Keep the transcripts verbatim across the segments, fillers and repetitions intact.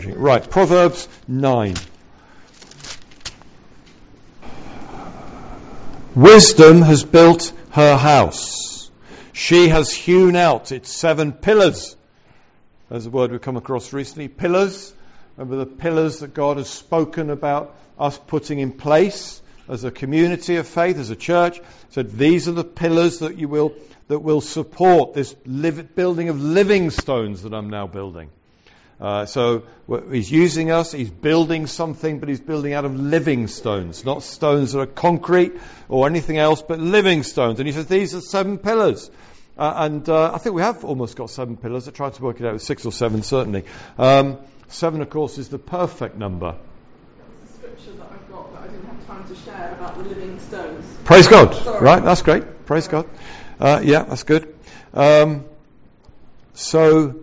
Right, Proverbs nine. Wisdom has built her house. She has hewn out its seven pillars. There's a word we've come across recently. Pillars. Remember the pillars that God has spoken about us putting in place as a community of faith, as a church. So these are the pillars that you will that will support this live, building of living stones that I'm now building. Uh, so he's using us, he's building something, but he's building out of living stones, not stones that are concrete or anything else, but living stones. And he says these are seven pillars. Uh, and uh, I think we have almost got seven pillars. I tried to work it out with six or seven, certainly. Um, seven, of course, is the perfect number. That's the scripture that I've got that I didn't have time to share about the living stones. Praise God. Sorry. Right, that's great. Praise Sorry. God. Uh, yeah, that's good. Um, so...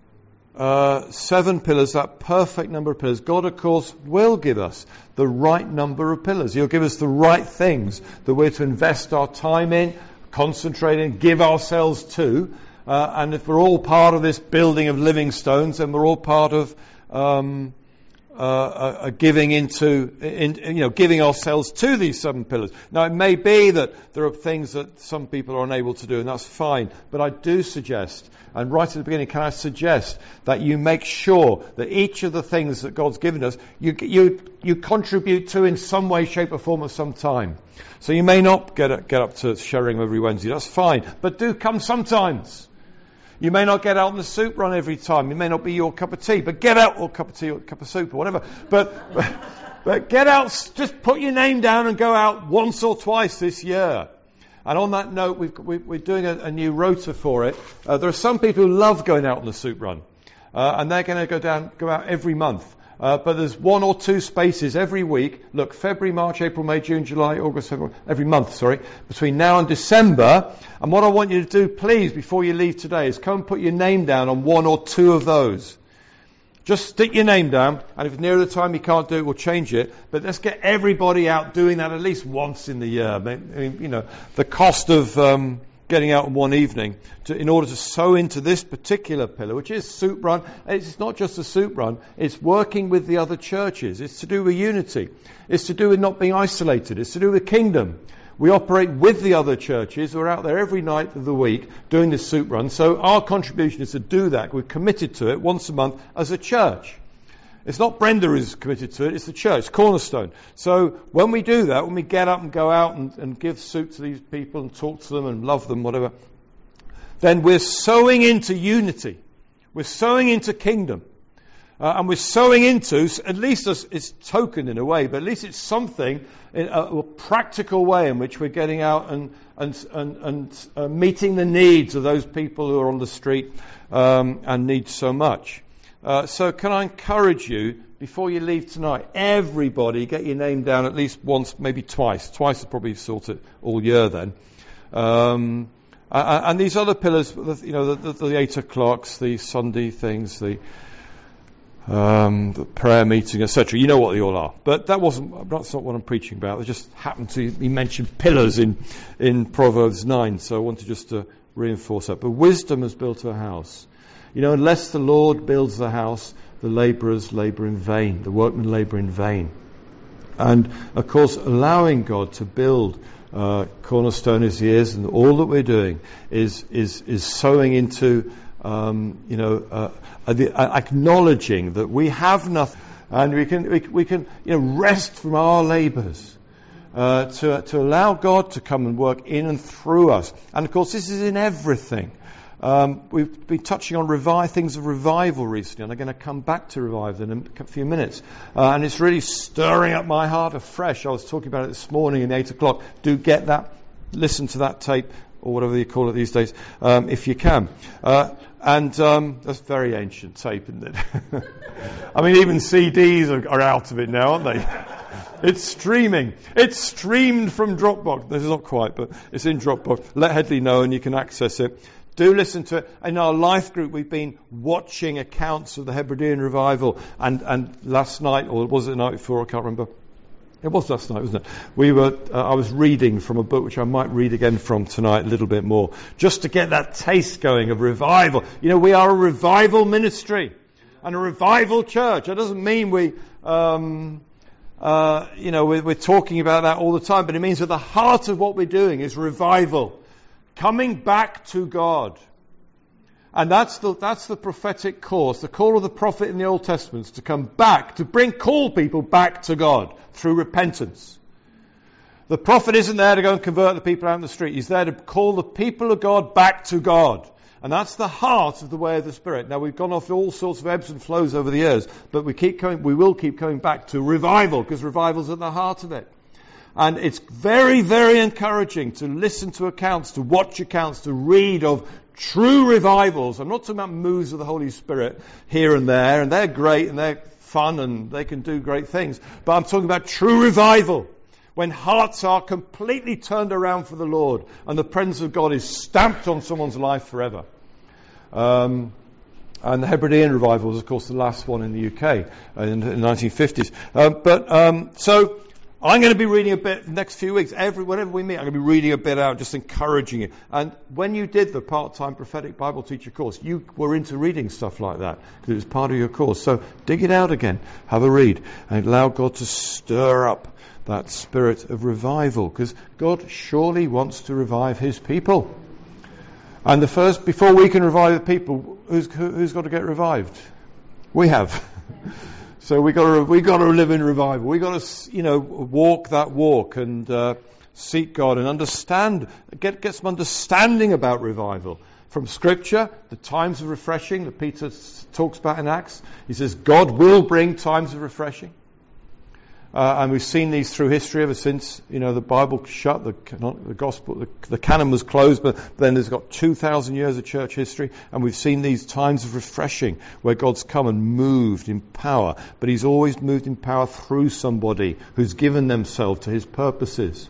Uh, seven pillars, that perfect number of pillars. God, of course, will give us the right number of pillars. He'll give us the right things that we're to invest our time in, concentrate in, give ourselves to. Uh, and if we're all part of this building of living stones, then we're all part of um, uh, uh, giving into, in, you know, giving ourselves to these seven pillars. Now, it may be that there are things that some people are unable to do, and that's fine. But I do suggest, and right at the beginning, can I suggest that you make sure that each of the things that God's given us, you you you contribute to in some way, shape, or form at some time. So you may not get get up to sharing every Wednesday. That's fine, but do come sometimes. You may not get out on the soup run every time. It may not be your cup of tea, but get out, or cup of tea, or cup of soup, or whatever. But but get out. Just put your name down and go out once or twice this year. And on that note, we've, we're doing a, a new rota for it. Uh, there are some people who love going out on the soup run, uh, and they're going to go down, go out every month. Uh, but there's one or two spaces every week. Look, February, March, April, May, June, July, August, February, every month, sorry, between now and December. And what I want you to do, please, before you leave today, is come and put your name down on one or two of those. Just stick your name down, and if near the time you can't do it, we'll change it. But let's get everybody out doing that at least once in the year. I mean, you know, the cost of um, getting out in one evening to, in order to sow into this particular pillar, which is soup run. It's not just a soup run. It's working with the other churches. It's to do with unity. It's to do with not being isolated. It's to do with kingdom. We operate with the other churches. We're out there every night of the week doing this soup run. So our contribution is to do that. We're committed to it once a month as a church. It's not Brenda who's committed to it, it's the church, Cornerstone. So when we do that, when we get up and go out and, and give soup to these people and talk to them and love them, whatever, then we're sowing into unity. We're sowing into kingdom. Uh, and we're sowing into, at least it's, it's token in a way, but at least it's something in a, a practical way in which we're getting out and and and, and uh, meeting the needs of those people who are on the street um, and need so much. Uh, so can I encourage you, before you leave tonight, everybody get your name down at least once, maybe twice. Twice is probably sort it all year then. Um, and, and these other pillars, you know, the, the, the eight o'clocks, the Sunday things, the Um, the prayer meeting, et cetera. You know what they all are. But that wasn't, that's not what I'm preaching about. They just happened to be mentioned pillars in, in Proverbs nine. So I wanted just to reinforce that. But wisdom has built her house. You know, unless the Lord builds the house, the labourers labour in vain. The workmen labour in vain. And, of course, allowing God to build uh, Cornerstone as He is, and all that we're doing is is is sowing into Um, you know, uh, the, uh, acknowledging that we have nothing, and we can we, we can you know rest from our labours uh, to to allow God to come and work in and through us. And of course, this is in everything. Um, we've been touching on revive things of revival recently, and I'm going to come back to revival in a few minutes. Uh, and it's really stirring up my heart afresh. I was talking about it this morning in eight o'clock. Do get that, listen to that tape, or whatever you call it these days, um, if you can. Uh, and um, that's very ancient tape, isn't it? I mean, even C Ds are, are out of it now, aren't they? It's streaming. It's streamed from Dropbox. This is not quite, but it's in Dropbox. Let Headley know and you can access it. Do listen to it. In our life group, we've been watching accounts of the Hebridean revival. And, and last night, or was it the night before, I can't remember. It was last night, wasn't it? We were. Uh, I was reading from a book which I might read again from tonight a little bit more, just to get that taste going of revival. You know, we are a revival ministry. and a revival church. That doesn't mean we, um, uh, you know, we're, we're talking about that all the time, but it means that the heart of what we're doing is revival. Coming back to God. And that's the, that's the prophetic course. The call of the prophet in the Old Testament is to come back, to bring, call people back to God through repentance. The prophet isn't there to go and convert the people out in the street. He's there to call the people of God back to God. And that's the heart of the way of the Spirit. Now, we've gone off all sorts of ebbs and flows over the years, but we keep coming, we will keep coming back to revival, because revival's at the heart of it. And it's very, very encouraging to listen to accounts, to watch accounts, to read of true revivals. I'm not talking about moves of the Holy Spirit here and there, and they're great and they're fun and they can do great things. But I'm talking about true revival, when hearts are completely turned around for the Lord and the presence of God is stamped on someone's life forever. Um, and the Hebridean revival was, of course, the last one in the U K in the nineteen fifties. Uh, but um, so... I'm going to be reading a bit the next few weeks. Every whenever we meet, I'm going to be reading a bit out, just encouraging you. And when you did the part-time prophetic Bible teacher course, you were into reading stuff like that because it was part of your course. So dig it out again, have a read, and allow God to stir up that spirit of revival, because God surely wants to revive His people. And the first, before we can revive the people, who's, who, who's got to get revived? We have. So we got to we got to live in revival. We got to, you know, walk that walk and uh, seek God and understand, get get some understanding about revival from Scripture. The times of refreshing that Peter s- talks about in Acts. He says God will bring times of refreshing, uh, and we've seen these through history ever since, you know, the Bible shut, the not the gospel, the, the canon was closed, but then there's got two thousand years of church history, and we've seen these times of refreshing where God's come and moved in power, but He's always moved in power through somebody who's given themselves to His purposes,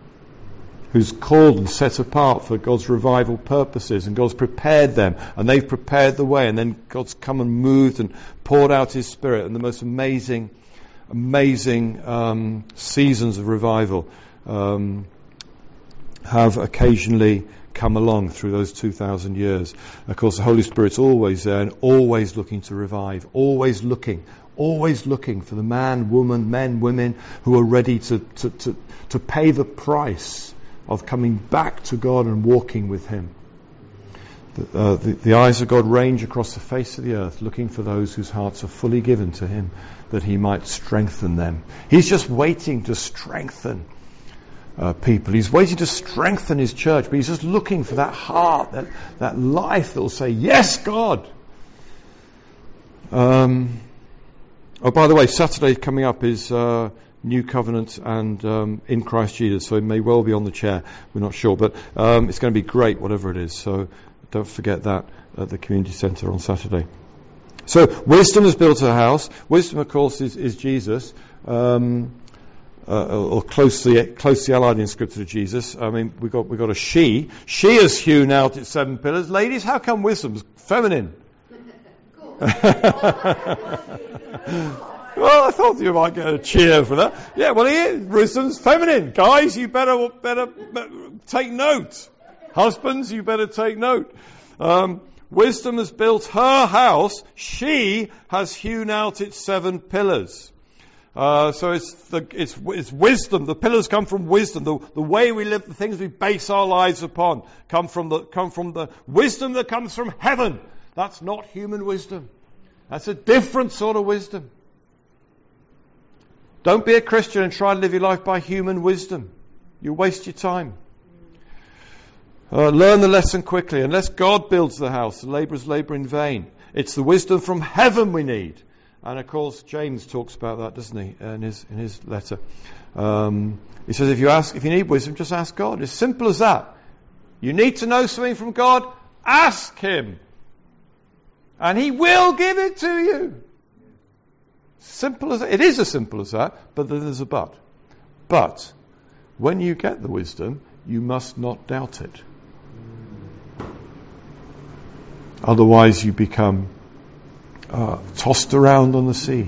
who's called and set apart for God's revival purposes, and God's prepared them, and they've prepared the way, and then God's come and moved and poured out His Spirit, and the most amazing Amazing um, seasons of revival um, have occasionally come along through those two thousand years. Of course, the Holy Spirit's always there and always looking to revive, always looking, always looking for the man, woman, men, women who are ready to, to, to, to pay the price of coming back to God and walking with Him. The, uh, the, the eyes of God range across the face of the earth, looking for those whose hearts are fully given to Him, that He might strengthen them. He's just waiting to strengthen uh, people. He's waiting to strengthen His church, but He's just looking for that heart, that, that life that will say, yes, God. Um, oh, by the way, Saturday coming up is uh, New Covenant and um, in Christ Jesus, so it may well be on the chair. We're not sure, but um, it's going to be great, whatever it is. So don't forget that at the community centre on Saturday. So wisdom has built her house. Wisdom, of course, is, is Jesus, um, uh, or closely closely allied in Scripture to Jesus. I mean, we got we got a she. She has hewn out its seven pillars. Ladies, how come wisdom's feminine? Well, I thought you might get a cheer for that. Yeah, well, here, wisdom's feminine. Guys, you better better, better take note. Husbands, you better take note. Um, wisdom has built her house. She has hewn out its seven pillars. Uh, so it's the it's it's wisdom. The pillars come from wisdom. The the way we live, the things we base our lives upon, come from the come from the wisdom that comes from heaven. That's not human wisdom. That's a different sort of wisdom. Don't be a Christian and try and live your life by human wisdom. You waste your time. Uh, learn the lesson quickly. Unless God builds the house, the labourers labour in vain. It's the wisdom from heaven we need. And of course, James talks about that, doesn't he, in his in his letter. Um, he says, if you ask, if you need wisdom, just ask God. It's simple as that. You need to know something from God, ask Him. And He will give it to you. Simple as that. It is as simple as that, but there's a but. But when you get the wisdom, you must not doubt it. Otherwise you become uh, tossed around on the sea.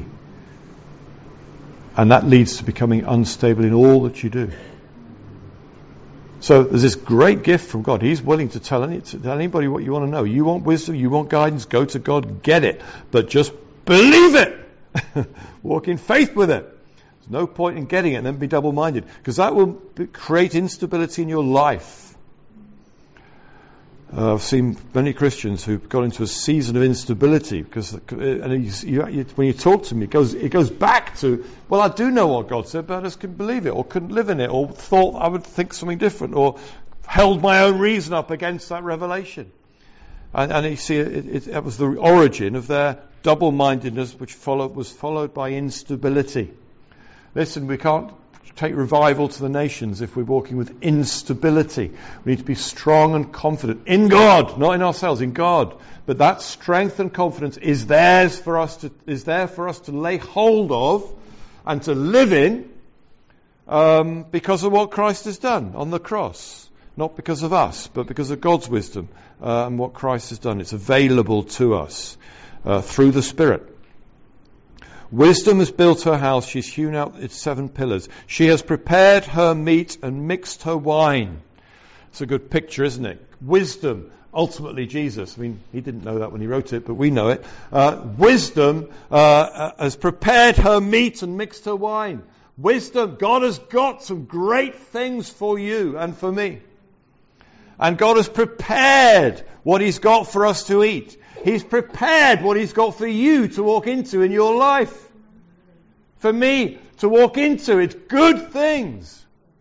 And that leads to becoming unstable in all that you do. So there's this great gift from God. He's willing to tell, any, to tell anybody what you want to know. You want wisdom, you want guidance, go to God, get it. But just Believe it. Walk in faith with it. There's no point in getting it and then be double-minded, because that will be, create instability in your life. Uh, I've seen many Christians who've got into a season of instability because, and you, you, when you talk to me, it goes it goes back to, well, I do know what God said, but I just couldn't believe it, or couldn't live in it, or thought I would think something different, or held my own reason up against that revelation. And, and you see, it, it, it was the origin of their double-mindedness, which followed, was followed by instability. Listen, we can't take revival to the nations if we're walking with instability. We need to be strong and confident in God, not in ourselves, in God. But that strength and confidence is theirs for us to is there for us to lay hold of and to live in, um, because of what Christ has done on the cross, not because of us, but because of God's wisdom uh, and what Christ has done. It's available to us uh, through the Spirit. Wisdom has built her house. She's hewn out its seven pillars. She has prepared her meat and mixed her wine. It's a good picture, isn't it? Wisdom, ultimately Jesus. I mean, he didn't know that when he wrote it, but we know it. Uh, wisdom uh, has prepared her meat and mixed her wine. Wisdom, God has got some great things for you and for me. And God has prepared what He's got for us to eat. He's prepared what He's got for you to walk into in your life. For me to walk into. It's good things.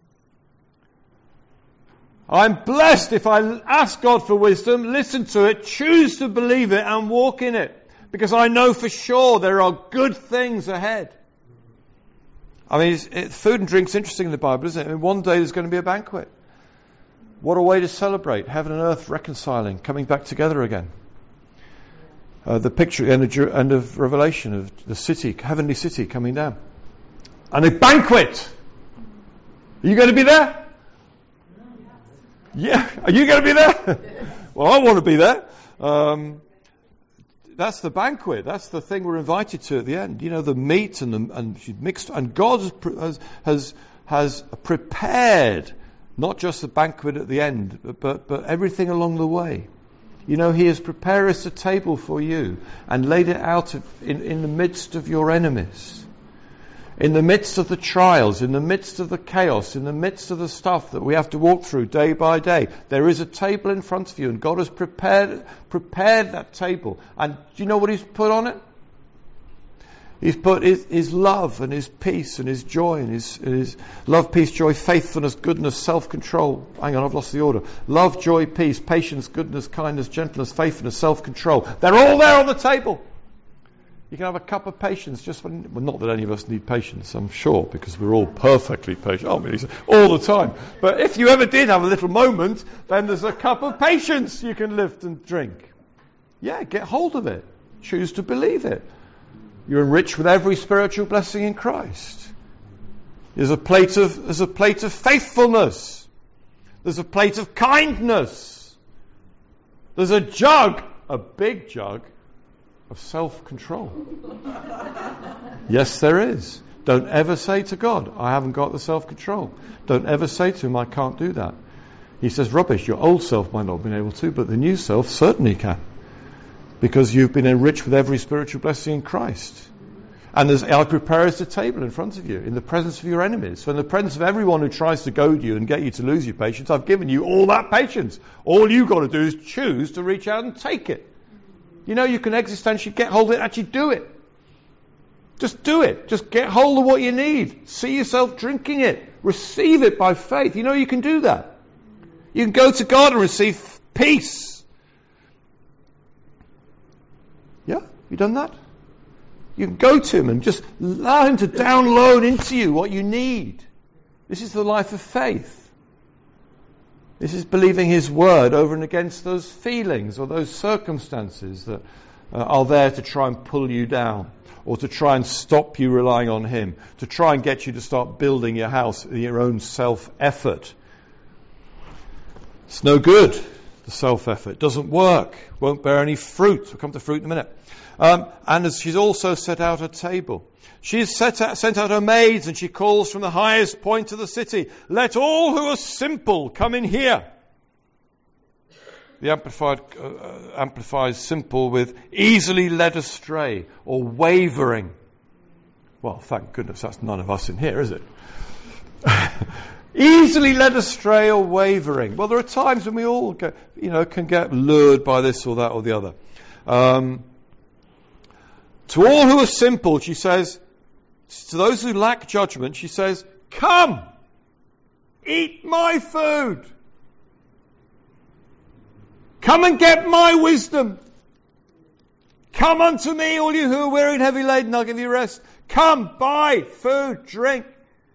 I'm blessed if I ask God for wisdom, listen to it, choose to believe it and walk in it. Because I know for sure there are good things ahead. I mean, it's, it, food and drink's interesting in the Bible, isn't it? I mean, one day there's going to be a banquet. What a way to celebrate. Heaven and earth reconciling, coming back together again. Uh, the picture at the end of Revelation of the city, heavenly city coming down. And a banquet! Are you going to be there? Yeah. Are you going to be there? Well, I want to be there. Um, that's the banquet. That's the thing we're invited to at the end. You know, the meat and the and mixed, and God has has has prepared not just the banquet at the end, but but everything along the way. You know, He has prepared us a table for you and laid it out in, in the midst of your enemies. In the midst of the trials, in the midst of the chaos, in the midst of the stuff that we have to walk through day by day. There is a table in front of you, and God has prepared prepared that table. And do you know what He's put on it? He's put His, his love and His peace and His joy and his, his love, peace, joy, faithfulness, goodness, self-control. Hang on, I've lost the order. Love, joy, peace, patience, goodness, kindness, gentleness, faithfulness, self-control. They're all there on the table. You can have a cup of patience just when, well, not that any of us need patience, I'm sure, because we're all perfectly patient, aren't we? All the time. But if you ever did have a little moment, then there's a cup of patience you can lift and drink. Yeah, get hold of it. Choose to believe it. You're enriched with every spiritual blessing in Christ. There's a plate of, there's a plate of faithfulness. There's a plate of kindness. There's a jug, a big jug, of self-control. Yes, there is. Don't ever say to God, I haven't got the self-control. Don't ever say to Him, I can't do that. He says, rubbish, your old self might not have been able to, but the new self certainly can. Because you've been enriched with every spiritual blessing in Christ. And there's, I prepare us a table in front of you, in the presence of your enemies. So in the presence of everyone who tries to goad you and get you to lose your patience, I've given you all that patience. All you've got to do is choose to reach out and take it. You know, you can existentially get hold of it and actually do it. Just do it. Just get hold of what you need. See yourself drinking it. Receive it by faith. You know you can do that. You can go to God and receive peace. Yeah? You done that? You can go to Him and just allow Him to download into you what you need. This is the life of faith. This is believing His word over and against those feelings or those circumstances that uh, are there to try and pull you down, or to try and stop you relying on Him, to try and get you to start building your house in your own self-effort. It's no good, the self-effort. It doesn't work. Won't bear any fruit. We'll come to fruit in a minute. Um, and as she's also set out a table. She has set out, sent out her maids, and she calls from the highest point of the city, let all who are simple come in here. the Amplified uh, amplifies simple with easily led astray or wavering. Well, thank goodness that's none of us in here, is it? Easily led astray or wavering. Well, there are times when we all get, you know, can get lured by this or that or the other. Um, to all who are simple, she says, to those who lack judgment, she says, come, eat my food. Come and get my wisdom. Come unto me, all you who are weary and heavy laden, I'll give you rest. Come, buy food, drink.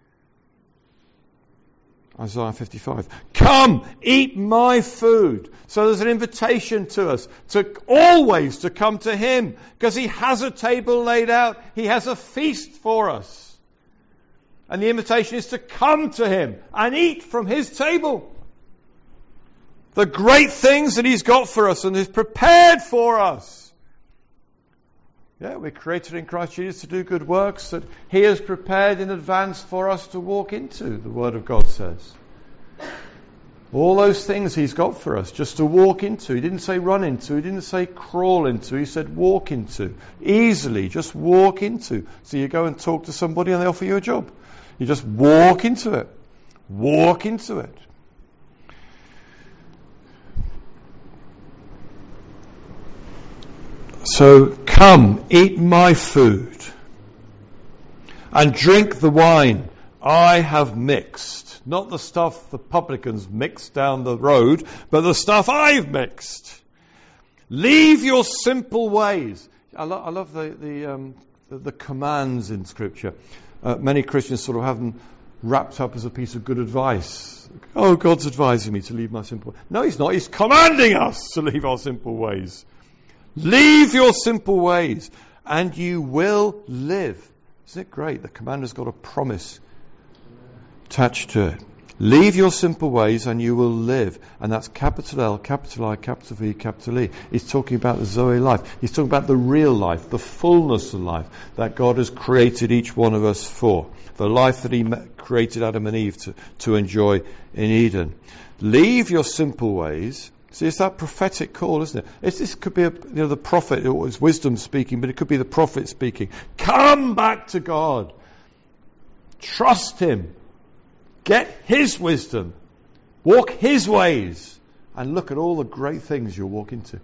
Isaiah fifty-five. Come, eat my food. So there's an invitation to us to always to come to him, because he has a table laid out. He has a feast for us. And the invitation is to come to him and eat from his table. The great things that he's got for us and is prepared for us. Yeah, we're created in Christ Jesus to do good works that he has prepared in advance for us to walk into, the Word of God says. All those things he's got for us just to walk into. He didn't say run into, he didn't say crawl into, he said walk into. Easily, just walk into. So you go and talk to somebody and they offer you a job. You just walk into it. Walk into it. So come, eat my food and drink the wine I have mixed. Not the stuff the publicans mixed down the road, but the stuff I've mixed. Leave your simple ways. I, lo- I love the the, um, the the commands in Scripture. Uh, many Christians sort of have them wrapped up as a piece of good advice. Oh, God's advising me to leave my simple ways. No, he's not. He's commanding us to leave our simple ways. Leave your simple ways and you will live. Isn't it great? The commander's got a promise attached to it. Leave your simple ways and you will live. And that's capital L, capital I, capital V, capital E. He's talking about the Zoe life. He's talking about the real life, the fullness of life that God has created each one of us for. The life that he created Adam and Eve to, to enjoy in Eden. Leave your simple ways. See, it's that prophetic call, isn't it? It's, this could be a, you know, the prophet, or it's wisdom speaking, but it could be the prophet speaking. Come back to God. Trust him. Get his wisdom. Walk his ways. And look at all the great things you'll walk into.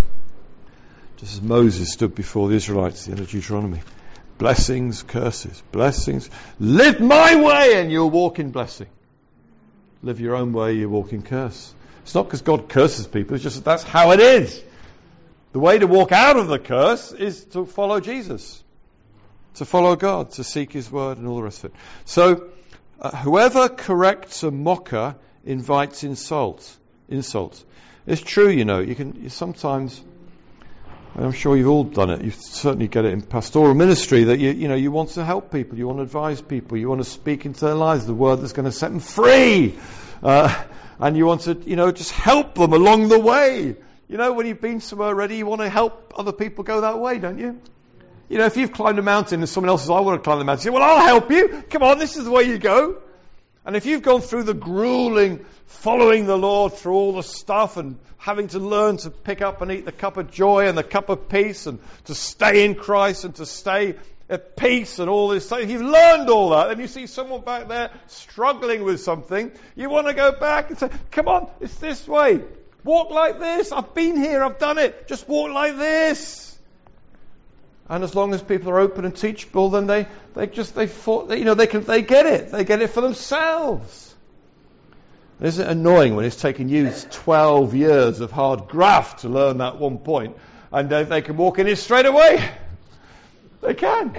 Just as Moses stood before the Israelites at the end of Deuteronomy. Blessings, curses, blessings. Live my way and you'll walk in blessing. Live your own way, you walk in curse. It's not because God curses people, it's just that that's how it is. The way to walk out of the curse is to follow Jesus. To follow God, to seek his word and all the rest of it. So, uh, whoever corrects a mocker invites insult. Insults. It's true, you know, you can you sometimes, and I'm sure you've all done it, you certainly get it in pastoral ministry, that you you know, you want to help people, you want to advise people, you want to speak into their lives the word that's going to set them free. Uh, And you want to, you know, just help them along the way. You know, when you've been somewhere already, you want to help other people go that way, don't you? You know, if you've climbed a mountain and someone else says, I want to climb the mountain, you say, well, I'll help you. Come on, this is the way you go. And if you've gone through the grueling, following the Lord through all the stuff and having to learn to pick up and eat the cup of joy and the cup of peace and to stay in Christ and to stay at peace and all this stuff. If you've learned all that and you see someone back there struggling with something, you want to go back and say, come on, it's this way. Walk like this. I've been here. I've done it. Just walk like this. And as long as people are open and teachable, then they, they just, they fought, you know, they can, they get it. They get it for themselves. Isn't it annoying when it's taken you twelve years of hard graft to learn that one point and they, they can walk in it straight away? They can.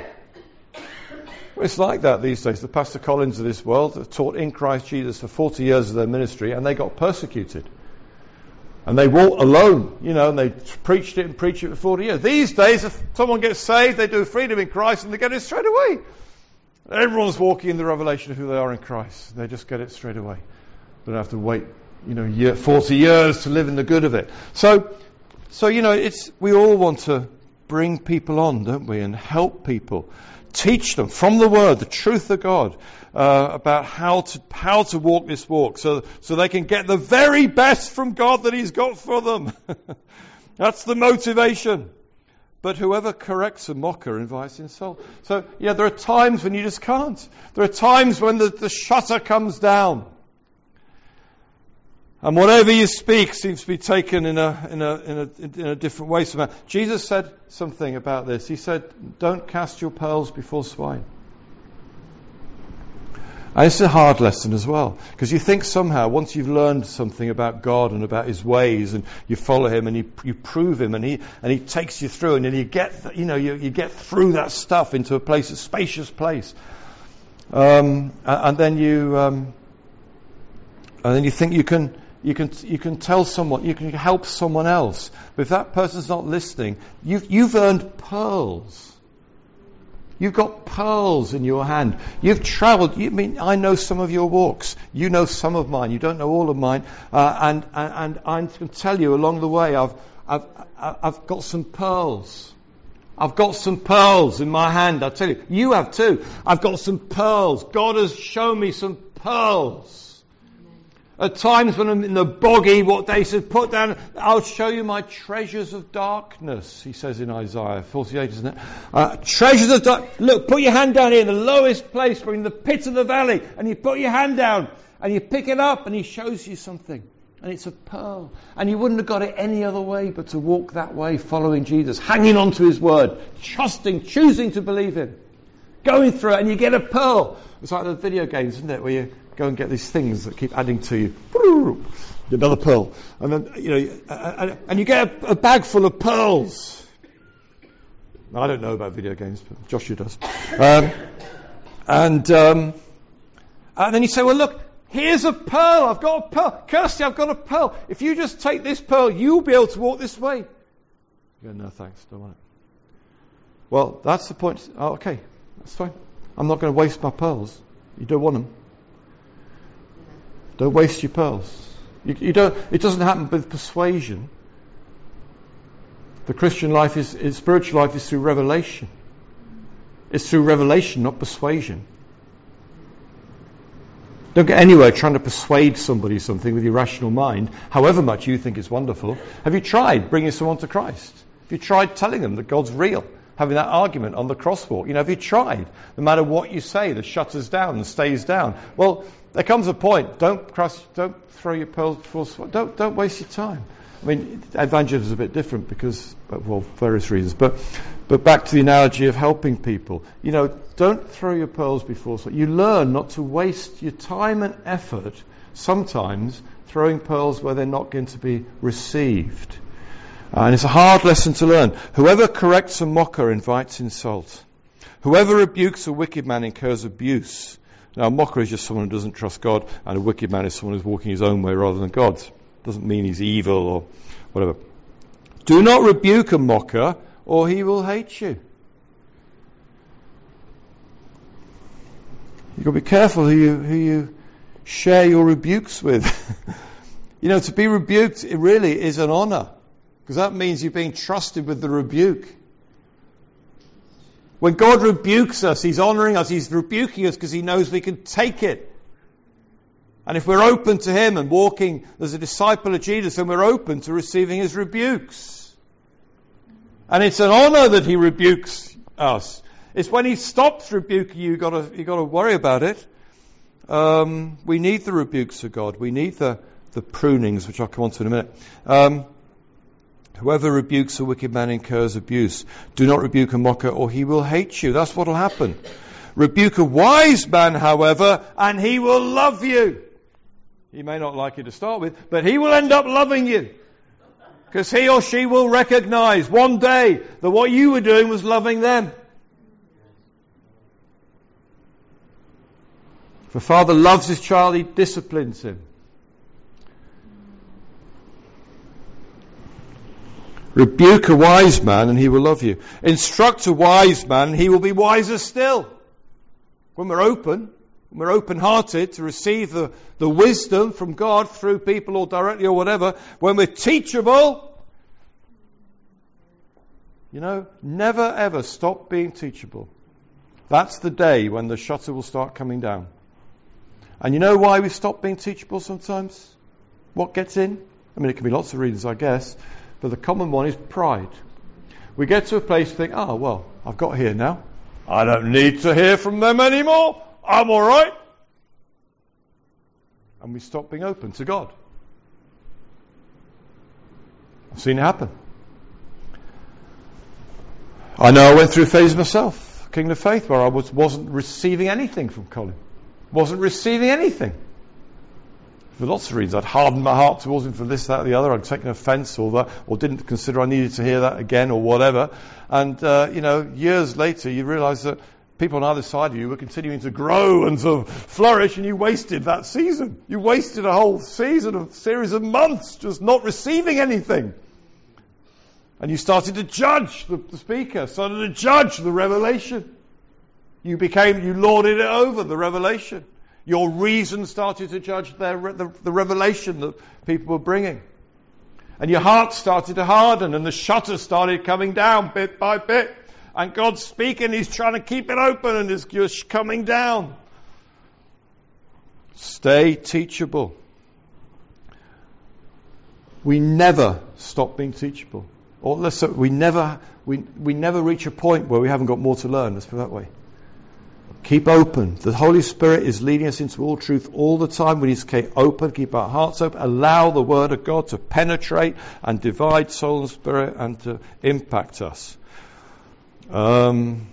It's like that these days. The Pastor Collins of this world have taught in Christ Jesus for forty years of their ministry and they got persecuted. And they walked alone, you know, and they preached it and preached it for forty years. These days, if someone gets saved, they do freedom in Christ and they get it straight away. Everyone's walking in the revelation of who they are in Christ. They just get it straight away. They don't have to wait, you know, year, forty years to live in the good of it. So, so you know, it's we all want to bring people on, don't we, and help people. teach them from the Word, the truth of God, uh, about how to how to walk this walk, so so they can get the very best from God that He's got for them. That's the motivation. But whoever corrects a mocker invites insult. So, yeah, there are times when you just can't. There are times when the, the shutter comes down. And whatever you speak seems to be taken in a in a in a in a different way somehow. Jesus said something about this. He said, "Don't cast your pearls before swine." And it's a hard lesson as well, because you think somehow once you've learned something about God and about His ways, and you follow Him and you you prove Him, and He and He takes you through, and then you get you know you you get through that stuff into a place, a spacious place, um, and then you um, and then you think you can. You can you can tell someone, you can help someone else. But if that person's not listening, you've you've earned pearls. You've got pearls in your hand. You've travelled. You I mean I know some of your walks. You know some of mine. You don't know all of mine. Uh, and, and and I can tell you along the way, I've I've I've got some pearls. I've got some pearls in my hand. I tell you, you have too. I've got some pearls. God has shown me some pearls. At times when I'm in the boggy, what they said, put down, I'll show you my treasures of darkness, he says in Isaiah forty-eight, isn't it? Uh, treasures of dark. Look, put your hand down here in the lowest place, we're in the pit of the valley, and you put your hand down, and you pick it up, and he shows you something. And it's a pearl. And you wouldn't have got it any other way but to walk that way, following Jesus, hanging on to His word, trusting, choosing to believe Him. Going through it, and you get a pearl. It's like the video games, isn't it, where you go and get these things that keep adding to you. Another pearl. And then, you know, and you get a, a bag full of pearls. I don't know about video games, but Joshua does. Um, and, um, and then you say, well, look, here's a pearl. I've got a pearl. Kirsty, I've got a pearl. If you just take this pearl, you'll be able to walk this way. You go, no, thanks, don't want it. Well, that's the point. Oh, okay, that's fine. I'm not going to waste my pearls. You don't want them. Don't waste your pearls. You, you don't. It doesn't happen with persuasion. The Christian life is, is spiritual life is through revelation. It's through revelation, not persuasion. Don't get anywhere trying to persuade somebody something with your rational mind, however much you think it's wonderful. Have you tried bringing someone to Christ? Have you tried telling them that God's real? Having that argument on the crosswalk. You know, have you tried? No matter what you say, the shutter's down and stays down. Well, there comes a point. Don't cross, don't throw your pearls before swine. Don't don't waste your time. I mean, evangelism is a bit different because, well, various reasons. But but back to the analogy of helping people. You know, don't throw your pearls before swine. You learn not to waste your time and effort sometimes throwing pearls where they're not going to be received. Uh, and it's a hard lesson to learn. Whoever corrects a mocker invites insult. Whoever rebukes a wicked man incurs abuse. Now, a mocker is just someone who doesn't trust God, and a wicked man is someone who's walking his own way rather than God's. Doesn't mean he's evil or whatever. Do not rebuke a mocker, or he will hate you. You've got to be careful who you, who you share your rebukes with. You know, to be rebuked, it really is an honour. Because that means you're being trusted with the rebuke. When God rebukes us, He's honouring us. He's rebuking us because He knows we can take it. And if we're open to Him and walking as a disciple of Jesus, then we're open to receiving His rebukes. And it's an honour that He rebukes us. It's when He stops rebuking you, you've got to, you've got to worry about it. Um, we need the rebukes of God. We need the, the prunings, which I'll come on to in a minute. Um, Whoever rebukes a wicked man incurs abuse. Do not rebuke a mocker, or he will hate you. That's what will happen. Rebuke a wise man, however, and he will love you. He may not like you to start with, but he will end up loving you. Because he or she will recognize one day that what you were doing was loving them. If a father loves his child, he disciplines him. Rebuke a wise man and he will love you. Instruct a wise man and he will be wiser still. When we're open, when we're open-hearted to receive the, the wisdom from God through people or directly or whatever, when we're teachable, you know, never ever stop being teachable. That's the day when the shutter will start coming down. And you know why we stop being teachable sometimes? What gets in? I mean, it can be lots of reasons, I guess, but the common one is pride. We get to a place to think, oh, well, I've got here now. I don't need to hear from them anymore. I'm all right. And we stop being open to God. I've seen it happen. I know I went through a phase myself, Kingdom of Faith, where I was, wasn't receiving anything from Colin. Wasn't receiving anything. For lots of reasons. I'd hardened my heart towards him for this, that, or the other. I'd taken offence or that, or didn't consider I needed to hear that again, or whatever. And, uh, you know, years later, you realise that people on either side of you were continuing to grow and to flourish, and you wasted that season. You wasted a whole season, a series of months, just not receiving anything. And you started to judge the, the speaker, started to judge the revelation. You became, you lorded it over, the revelation. Your reason started to judge their, the, the revelation that people were bringing. And your heart started to harden, and the shutter started coming down bit by bit. And God's speaking, He's trying to keep it open, and it's just coming down. Stay teachable. We never stop being teachable. Or let's say we never, we, we never reach a point where we haven't got more to learn. Let's put it that way. Keep open. The Holy Spirit is leading us into all truth all the time. We need to keep open, keep our hearts open, allow the Word of God to penetrate and divide soul and spirit and to impact us. Um,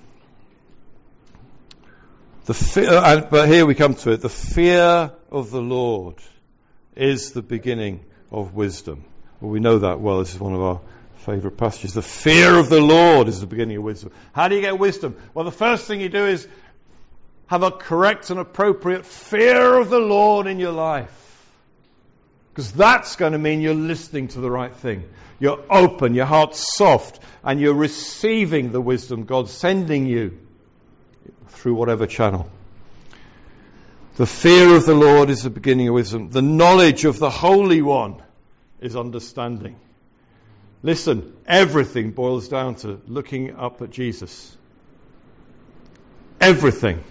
the fear, and, but here we come to it. The fear of the Lord is the beginning of wisdom. Well, we know that well. This is one of our favourite passages. The fear of the Lord is the beginning of wisdom. How do you get wisdom? Well, the first thing you do is have a correct and appropriate fear of the Lord in your life. Because that's going to mean you're listening to the right thing. You're open, your heart's soft, and you're receiving the wisdom God's sending you through whatever channel. The fear of the Lord is the beginning of wisdom. The knowledge of the Holy One is understanding. Listen, everything boils down to looking up at Jesus. Everything.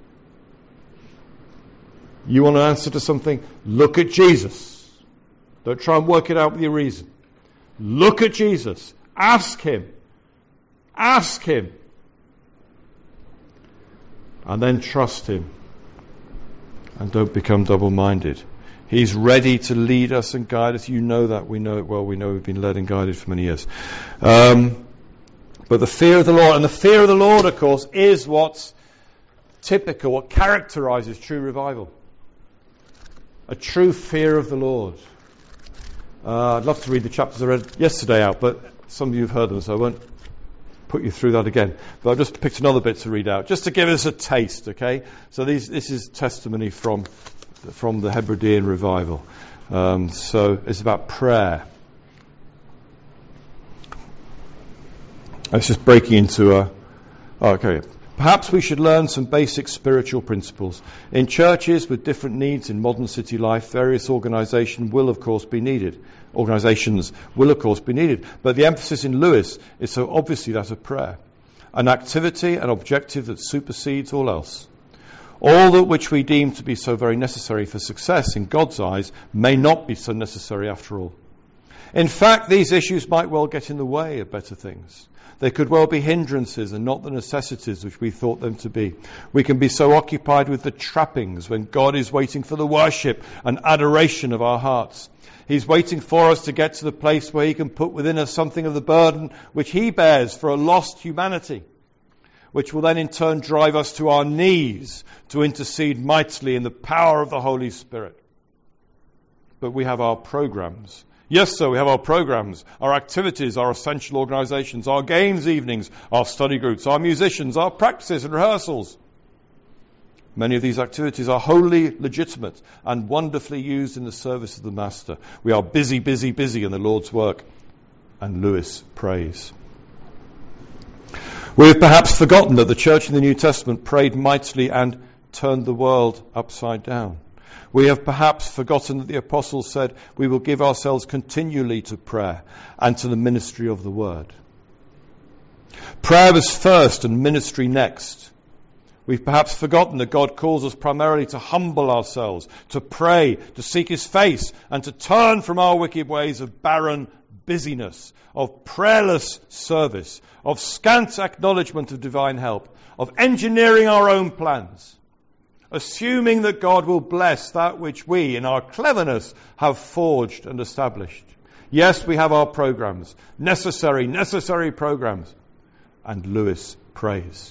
You want an answer to something? Look at Jesus. Don't try and work it out with your reason. Look at Jesus. Ask Him. Ask Him. And then trust Him. And don't become double-minded. He's ready to lead us and guide us. You know that. We know it well. We know we've been led and guided for many years. Um, but the fear of the Lord, and the fear of the Lord, of course, is what's typical, what characterizes true revival. A true fear of the Lord. Uh, I'd love to read the chapters I read yesterday out, but some of you have heard them, so I won't put you through that again. But I've just picked another bit to read out, just to give us a taste, okay? So these, this is testimony from from the Hebridean revival. Um, so it's about prayer. It's just breaking into a... Oh, okay. Perhaps we should learn some basic spiritual principles. In churches with different needs in modern city life, various organisations will of course be needed. Organisations will of course be needed. But the emphasis in Lewis is so obviously that of prayer. An activity, an objective that supersedes all else. All that which we deem to be so very necessary for success in God's eyes may not be so necessary after all. In fact, these issues might well get in the way of better things. They could well be hindrances and not the necessities which we thought them to be. We can be so occupied with the trappings when God is waiting for the worship and adoration of our hearts. He's waiting for us to get to the place where He can put within us something of the burden which He bears for a lost humanity, which will then in turn drive us to our knees to intercede mightily in the power of the Holy Spirit. But we have our programs. Yes, sir, we have our programs, our activities, our essential organisations, our games evenings, our study groups, our musicians, our practices and rehearsals. Many of these activities are wholly legitimate and wonderfully used in the service of the Master. We are busy, busy, busy in the Lord's work. And Lewis prays. We have perhaps forgotten that the church in the New Testament prayed mightily and turned the world upside down. We have perhaps forgotten that the apostles said, we will give ourselves continually to prayer and to the ministry of the word. Prayer was first and ministry next. We've perhaps forgotten that God calls us primarily to humble ourselves, to pray, to seek his face, and to turn from our wicked ways of barren busyness, of prayerless service, of scant acknowledgement of divine help, of engineering our own plans, assuming that God will bless that which we, in our cleverness, have forged and established. Yes, we have our programs, necessary, necessary programs. And Lewis prays.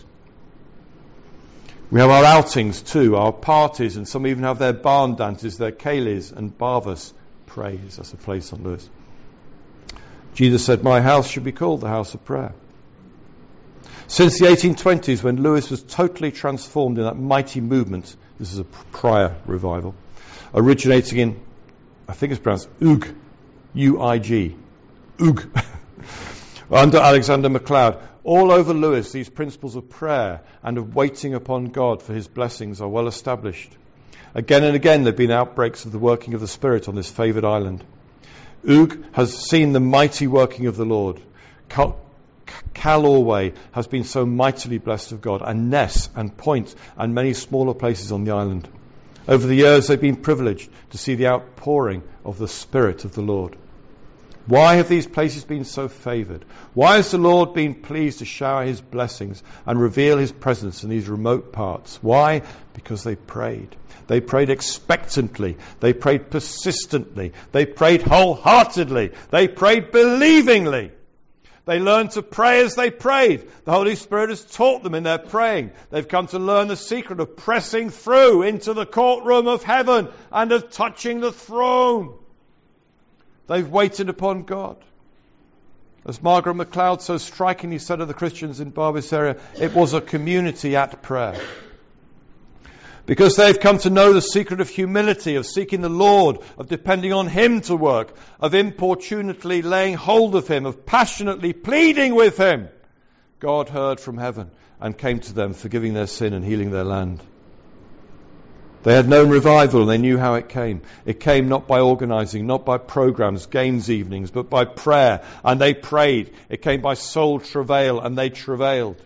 We have our outings too, our parties, and some even have their barn dances, their Kayleys, and Barvas prays. That's a place on Lewis. Jesus said, my house should be called the house of prayer. Since the eighteen twenties, when Lewis was totally transformed in that mighty movement, this is a prior revival, originating in, I think it's pronounced Uig, U I G, Uig, under Alexander MacLeod. All over Lewis, these principles of prayer and of waiting upon God for his blessings are well established. Again and again there have been outbreaks of the working of the Spirit on this favoured island. Uig has seen the mighty working of the Lord. Cal- Calorway has been so mightily blessed of God, and Ness and Point and many smaller places on the island. Over the years they've been privileged to see the outpouring of the Spirit of the Lord. Why have these places been so favoured? Why has the Lord been pleased to shower his blessings and reveal his presence in these remote parts? Why? Because they prayed. They prayed expectantly. They prayed persistently. They prayed wholeheartedly. They prayed believingly. They learned to pray as they prayed. The Holy Spirit has taught them in their praying. They've come to learn the secret of pressing through into the courtroom of heaven and of touching the throne. They've waited upon God. As Margaret MacLeod so strikingly said of the Christians in Barvis area, it was a community at prayer. Because they've come to know the secret of humility, of seeking the Lord, of depending on him to work, of importunately laying hold of him, of passionately pleading with him. God heard from heaven and came to them, forgiving their sin and healing their land. They had known revival and they knew how it came. It came not by organising, not by programmes, games evenings, but by prayer. And they prayed. It came by soul travail and they travailed.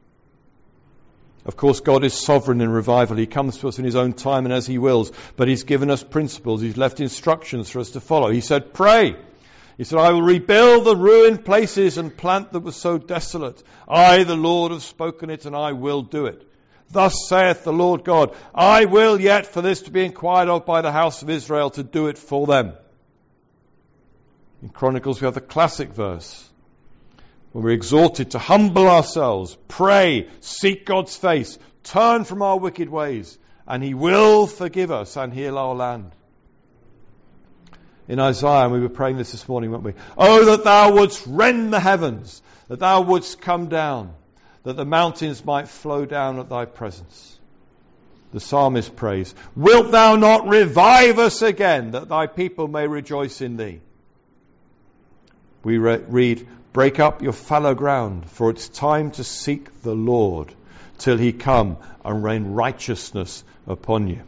Of course, God is sovereign in revival. He comes to us in his own time and as he wills. But he's given us principles. He's left instructions for us to follow. He said, pray. He said, I will rebuild the ruined places and plant that was so desolate. I, the Lord, have spoken it and I will do it. Thus saith the Lord God, I will yet for this to be inquired of by the house of Israel to do it for them. In Chronicles we have the classic verse when we're exhorted to humble ourselves, pray, seek God's face, turn from our wicked ways, and he will forgive us and heal our land. In Isaiah, and we were praying this this morning, weren't we? Oh, that thou wouldst rend the heavens, that thou wouldst come down, that the mountains might flow down at thy presence. The psalmist prays, wilt thou not revive us again, that thy people may rejoice in thee? We re- read, break up your fallow ground, for it's time to seek the Lord, till he come and rain righteousness upon you.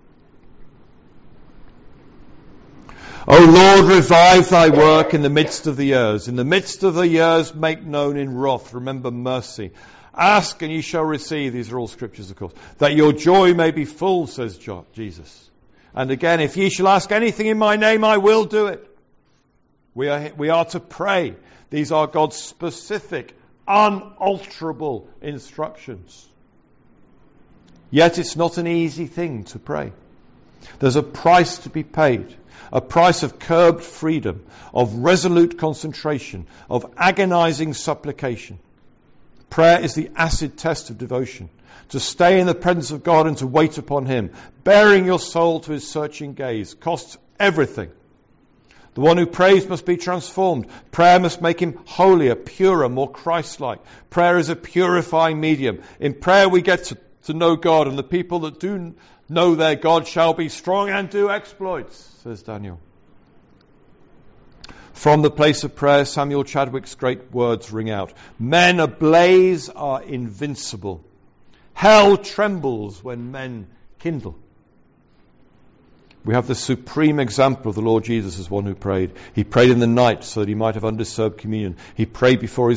O Lord, revive thy work in the midst of the years. In the midst of the years, make known in wrath. Remember mercy. Ask and ye shall receive. These are all scriptures, of course. That your joy may be full, says Jesus. And again, if ye shall ask anything in my name, I will do it. We are, we are to pray. These are God's specific, unalterable instructions. Yet it's not an easy thing to pray. There's a price to be paid. A price of curbed freedom, of resolute concentration, of agonizing supplication. Prayer is the acid test of devotion. To stay in the presence of God and to wait upon him, bearing your soul to his searching gaze, costs everything. The one who prays must be transformed. Prayer must make him holier, purer, more Christ-like. Prayer is a purifying medium. In prayer we get to, to know God, and the people that do know their God shall be strong and do exploits, says Daniel. From the place of prayer, Samuel Chadwick's great words ring out. Men ablaze are invincible. Hell trembles when men kindle. We have the supreme example of the Lord Jesus as one who prayed. He prayed in the night so that he might have undisturbed communion. He prayed before his